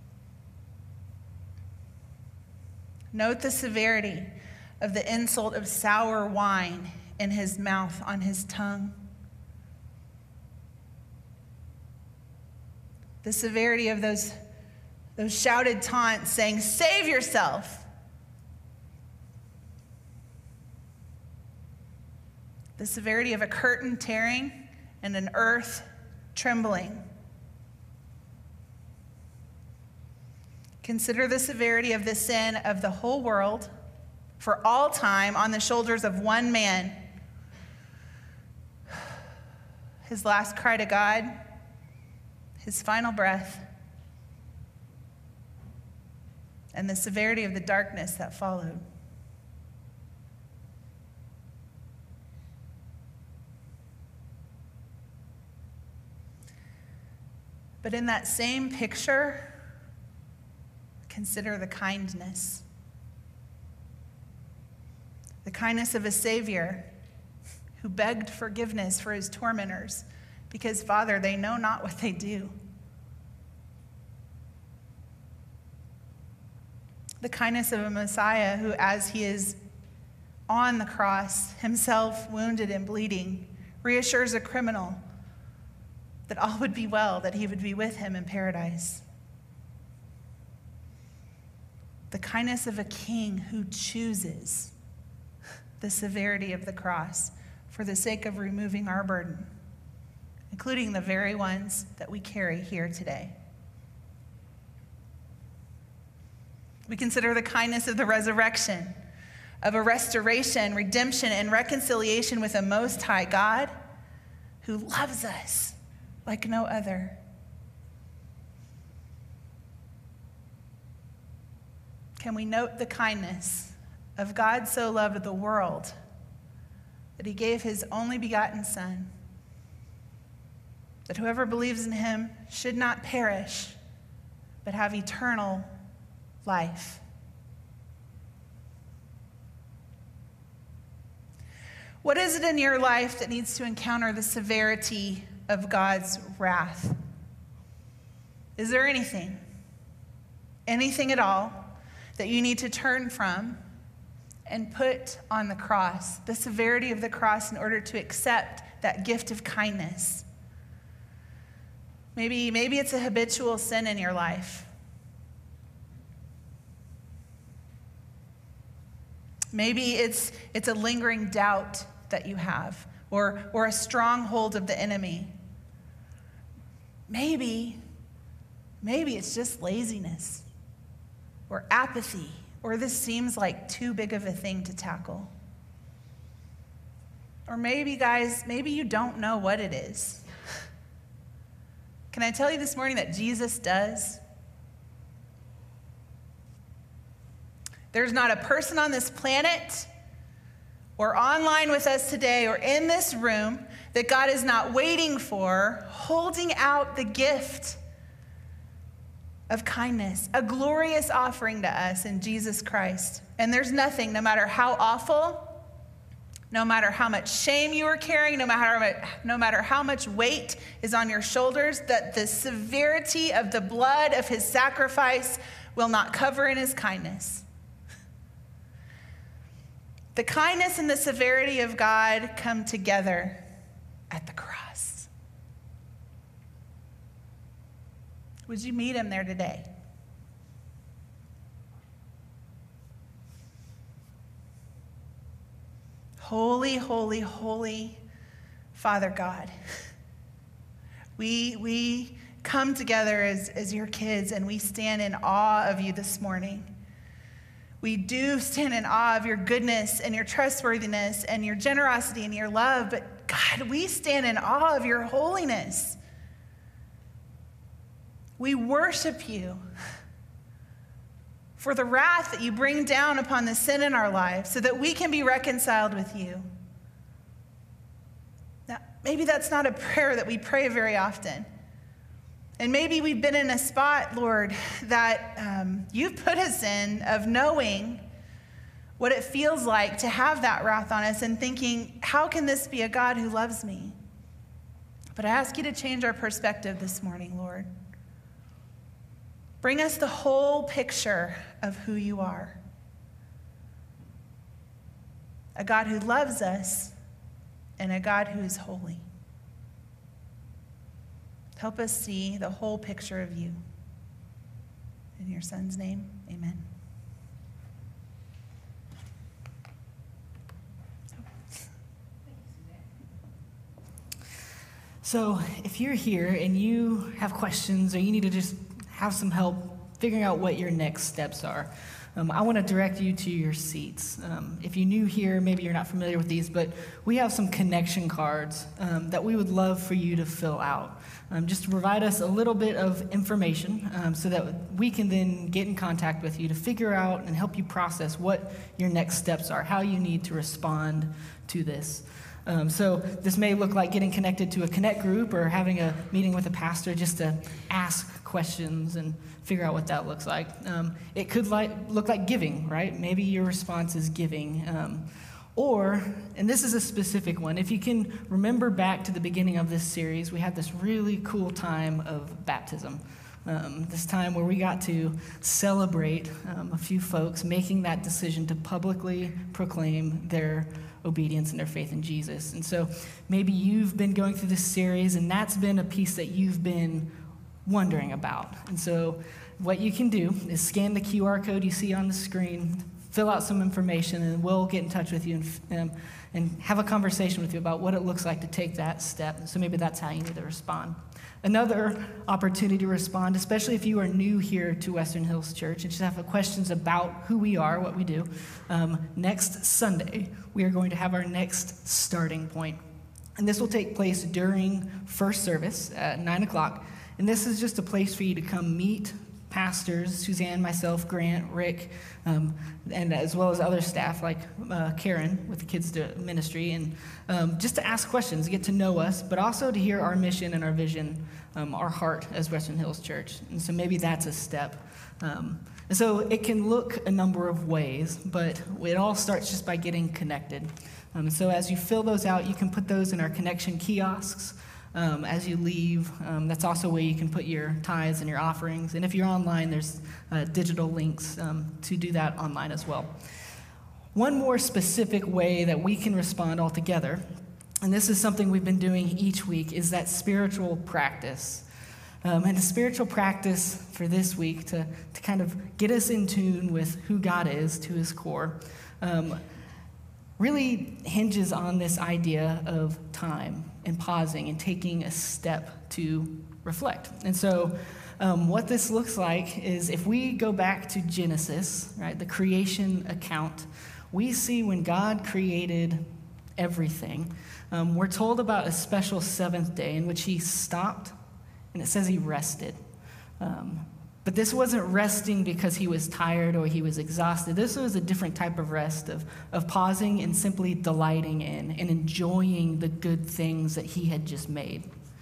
Note the severity of the insult of sour wine in his mouth, on his tongue. The severity of those, those shouted taunts saying, "Save yourself." The severity of a curtain tearing and an earth trembling. Consider the severity of the sin of the whole world for all time on the shoulders of one man. His last cry to God, his final breath, and the severity of the darkness that followed. But in that same picture, consider the kindness. The kindness of a Savior who begged forgiveness for his tormentors because, Father, they know not what they do. The kindness of a Messiah who, as he is on the cross, himself wounded and bleeding, reassures a criminal that all would be well, that he would be with him in paradise. The kindness of a king who chooses the severity of the cross for the sake of removing our burden, including the very ones that we carry here today. We consider the kindness of the resurrection, of a restoration, redemption, and reconciliation with a Most High God who loves us like no other. Can we note the kindness of God so loved the world that he gave his only begotten Son, that whoever believes in him should not perish, but have eternal life. What is it in your life that needs to encounter the severity of God's wrath? Is there anything, anything at all, that you need to turn from and put on the cross, the severity of the cross, in order to accept that gift of kindness? Maybe, maybe it's a habitual sin in your life. Maybe it's, it's a lingering doubt that you have, or, or a stronghold of the enemy. Maybe, maybe it's just laziness or apathy, or this seems like too big of a thing to tackle. Or maybe, guys, maybe you don't know what it is. Can I tell you this morning that Jesus does? There's not a person on this planet or online with us today or in this room that God is not waiting for, holding out the gift of kindness, a glorious offering to us in Jesus Christ. And there's nothing, no matter how awful, no matter how much shame you are carrying, no matter, no matter how much weight is on your shoulders, that the severity of the blood of his sacrifice will not cover in his kindness. The kindness and the severity of God come together at the cross. Would you meet him there today? Holy, holy, holy Father God. We, we come together as, as your kids, and we stand in awe of you this morning. We do stand in awe of your goodness and your trustworthiness and your generosity and your love, but God, we stand in awe of your holiness. We worship you for the wrath that you bring down upon the sin in our lives so that we can be reconciled with you. Now, maybe that's not a prayer that we pray very often. And maybe we've been in a spot, Lord, that um, you've put us in of knowing what it feels like to have that wrath on us and thinking, how can this be a God who loves me? But I ask you to change our perspective this morning, Lord. Bring us the whole picture of who you are. A God who loves us and a God who is holy. Help us see the whole picture of you. In your Son's name, amen. So if you're here and you have questions or you need to just have some help figuring out what your next steps are, Um, I want to direct you to your seats. Um, if you're new here, maybe you're not familiar with these, but we have some connection cards um, that we would love for you to fill out, um, just to provide us a little bit of information um, so that we can then get in contact with you to figure out and help you process what your next steps are, how you need to respond to this. Um, so this may look like getting connected to a Connect group or having a meeting with a pastor just to ask questions and figure out what that looks like. Um, it could like, look like giving, right? Maybe your response is giving. Um, or, and this is a specific one, if you can remember back to the beginning of this series, we had this really cool time of baptism. Um, this time where we got to celebrate um, a few folks making that decision to publicly proclaim their obedience and their faith in Jesus. And so maybe you've been going through this series and that's been a piece that you've been wondering about. And so what you can do is scan the Q R code you see on the screen, fill out some information, and we'll get in touch with you and, um, and have a conversation with you about what it looks like to take that step. So maybe that's how you need to respond. Another opportunity to respond, especially if you are new here to Western Hills Church and just have questions about who we are, what we do. Um, next Sunday, we are going to have our next starting point. And this will take place during first service at nine o'clock. And this is just a place for you to come meet pastors, Suzanne, myself, Grant, Rick, um, and as well as other staff like uh, Karen with the kids ministry, and um, just to ask questions, get to know us, but also to hear our mission and our vision, um, our heart as Western Hills Church. And so maybe that's a step. Um, and so it can look a number of ways, but it all starts just by getting connected. Um, so as you fill those out, you can put those in our connection kiosks. Um, as you leave, um, that's also where you can put your tithes and your offerings. And if you're online, there's uh, digital links um, to do that online as well. One more specific way that we can respond altogether, and this is something we've been doing each week, is that spiritual practice. Um, and the spiritual practice for this week to, to kind of get us in tune with who God is to his core um, really hinges on this idea of time and pausing and taking a step to reflect. And so um, what this looks like is if we go back to Genesis, right, the creation account, we see when God created everything, um, we're told about a special seventh day in which he stopped, and it says he rested. Um, But this wasn't resting because he was tired or he was exhausted. This was a different type of rest, of, of pausing and simply delighting in and enjoying the good things that he had just made.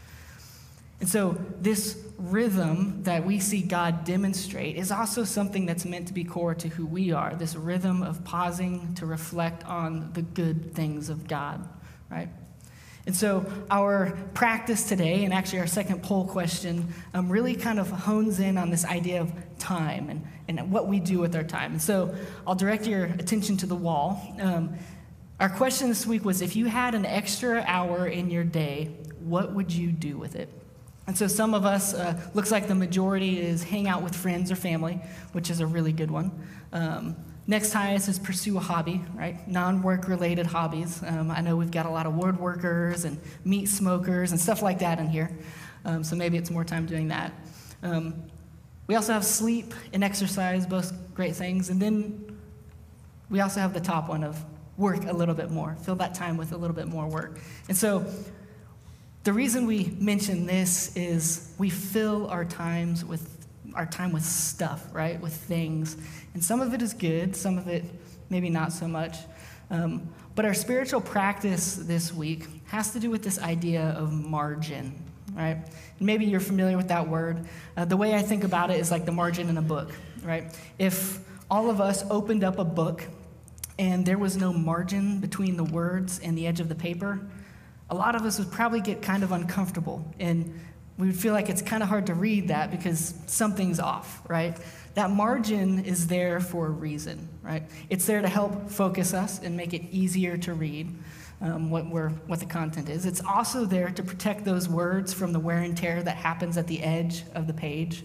And so this rhythm that we see God demonstrate is also something that's meant to be core to who we are, this rhythm of pausing to reflect on the good things of God, right? And so our practice today, and actually our second poll question, um, really kind of hones in on this idea of time and, and what we do with our time. And so I'll direct your attention to the wall. Um, our question this week was, if you had an extra hour in your day, what would you do with it? And so some of us, uh, looks like the majority is hang out with friends or family, which is a really good one. Um, Next highest is pursue a hobby, right? Non-work related hobbies. Um, I know we've got a lot of woodworkers and meat smokers and stuff like that in here. Um, so maybe it's more time doing that. Um, we also have sleep and exercise, both great things. And then we also have the top one of work a little bit more. Fill that time with a little bit more work. And so the reason we mention this is we fill our times with our time with stuff, right? With things. And some of it is good, some of it maybe not so much. Um, But our spiritual practice this week has to do with this idea of margin, right? Maybe you're familiar with that word. Uh, the way I think about it is like the margin in a book, right? If all of us opened up a book and there was no margin between the words and the edge of the paper, a lot of us would probably get kind of uncomfortable, and we would feel like it's kind of hard to read that because something's off, right? That margin is there for a reason, right? It's there to help focus us and make it easier to read um, what we're, what the content is. It's also there to protect those words from the wear and tear that happens at the edge of the page.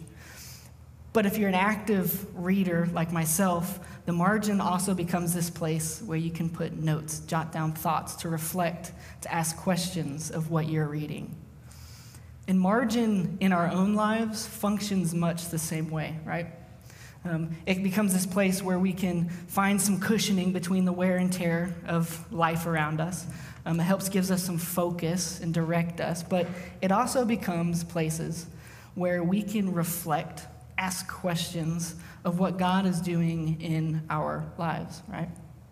But if you're an active reader like myself, the margin also becomes this place where you can put notes, jot down thoughts, to reflect, to ask questions of what you're reading. And margin in our own lives functions much the same way, right? Um, it becomes this place where we can find some cushioning between the wear and tear of life around us. Um, it helps gives us some focus and direct us, but it also becomes places where we can reflect, ask questions of what God is doing in our lives, right?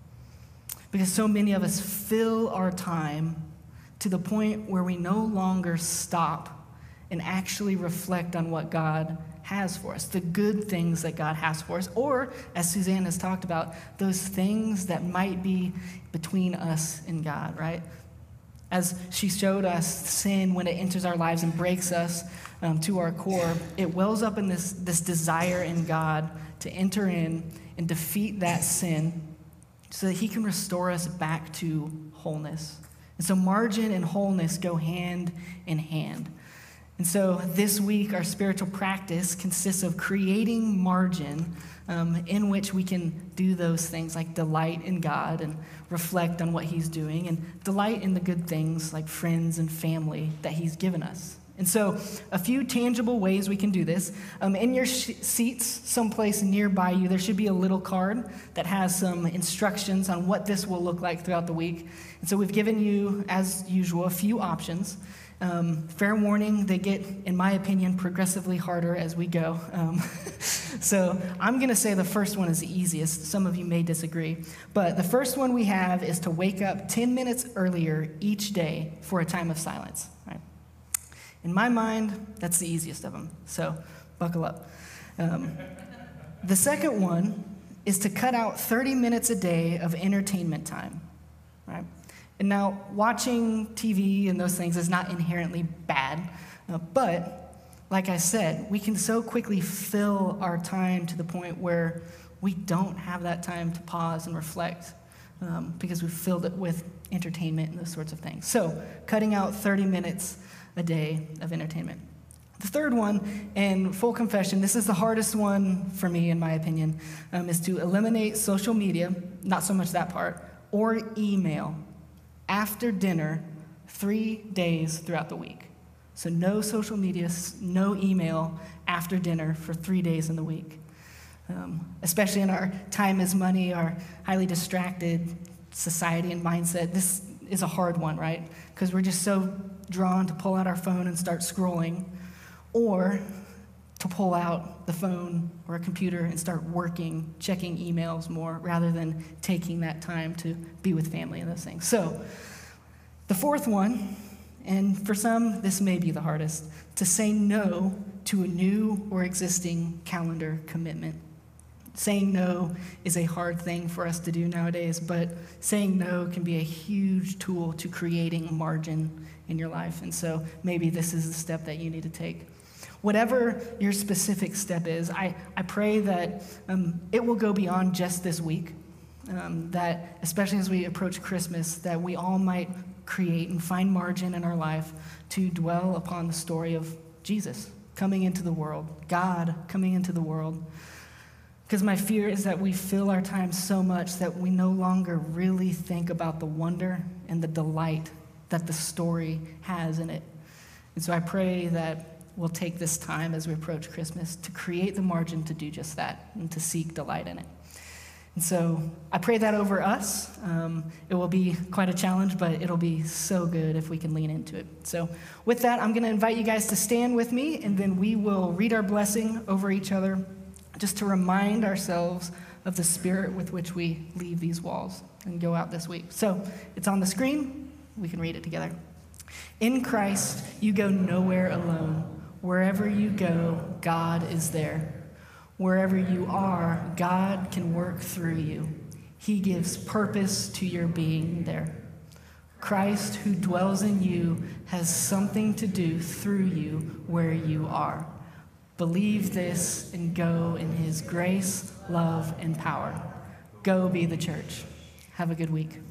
Because so many of us fill our time to the point where we no longer stop and actually reflect on what God has for us, the good things that God has for us, or, as Suzanne has talked about, those things that might be between us and God, right? As she showed us, sin, when it enters our lives and breaks us um, to our core, it wells up in this, this desire in God to enter in and defeat that sin so that he can restore us back to wholeness. And so margin and wholeness go hand in hand. And so this week, our spiritual practice consists of creating margin um, in which we can do those things like delight in God and reflect on what he's doing, and delight in the good things like friends and family that he's given us. And so a few tangible ways we can do this. Um, in your sh- seats, someplace nearby you, there should be a little card that has some instructions on what this will look like throughout the week. And so we've given you, as usual, a few options. Um, fair warning, they get, in my opinion, progressively harder as we go. Um, so I'm going to say the first one is the easiest. Some of you may disagree. But the first one we have is to wake up ten minutes earlier each day for a time of silence. Right? In my mind, that's the easiest of them. So buckle up. Um, the second one is to cut out thirty minutes a day of entertainment time. Right? And now, watching T V and those things is not inherently bad, uh, but like I said, we can so quickly fill our time to the point where we don't have that time to pause and reflect um, because we've filled it with entertainment and those sorts of things. So, cutting out thirty minutes a day of entertainment. The third one, and full confession, this is the hardest one for me, in my opinion, um, is to eliminate social media, not so much that part, or email after dinner three days throughout the week. So no social media, no email after dinner for three days in the week. Um, especially in our time is money, our highly distracted society and mindset, this is a hard one, right? Because we're just so drawn to pull out our phone and start scrolling, or to pull out the phone or a computer and start working, checking emails more, rather than taking that time to be with family and those things. So the fourth one, and for some, this may be the hardest, to say no to a new or existing calendar commitment. Saying no is a hard thing for us to do nowadays, but saying no can be a huge tool to creating margin in your life. And so maybe this is the step that you need to take. Whatever your specific step is, I, I pray that um, it will go beyond just this week, um, that especially as we approach Christmas, that we all might create and find margin in our life to dwell upon the story of Jesus coming into the world, God coming into the world. Because my fear is that we fill our time so much that we no longer really think about the wonder and the delight that the story has in it. And so I pray that we'll take this time as we approach Christmas to create the margin to do just that and to seek delight in it. And so I pray that over us. Um, it will be quite a challenge, but it'll be so good if we can lean into it. So with that, I'm going to invite you guys to stand with me, and then we will read our blessing over each other just to remind ourselves of the Spirit with which we leave these walls and go out this week. So it's on the screen. We can read it together. In Christ, you go nowhere alone. Wherever you go, God is there. Wherever you are, God can work through you. He gives purpose to your being there. Christ, who dwells in you, has something to do through you where you are. Believe this and go in his grace, love, and power. Go be the church. Have a good week.